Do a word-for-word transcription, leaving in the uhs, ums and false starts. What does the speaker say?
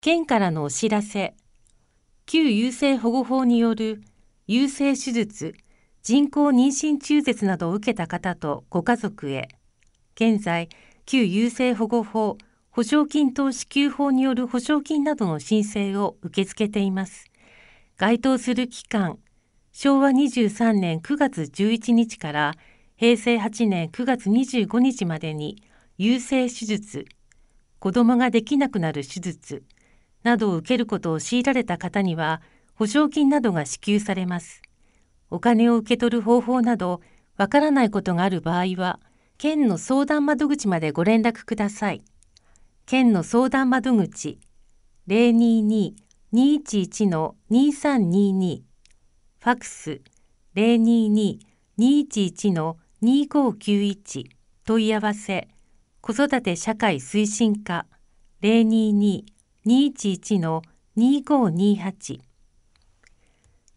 県からのお知らせ。旧優生保護法による優生手術、人工妊娠中絶などを受けた方とご家族へ、現在、旧優生保護法、保証金等支給法による保証金などの申請を受け付けています。該当する期間、しょうわにじゅうさんねんくがつじゅういちにちからへいせいはちねんくがつにじゅうごにちまでに優生手術、子どもができなくなる手術などを受けることを強いられた方には、保証金などが支給されます。お金を受け取る方法など、わからないことがある場合は、県の相談窓口までご連絡ください。県の相談窓口 ゼロにーにー にーいちいち にさんにーにー、ファクス ゼロにーにー にーいちいち にーごーきゅういち、問い合わせ、子育て社会推進課 ゼロにーにー にーいちいち にーごーにーはち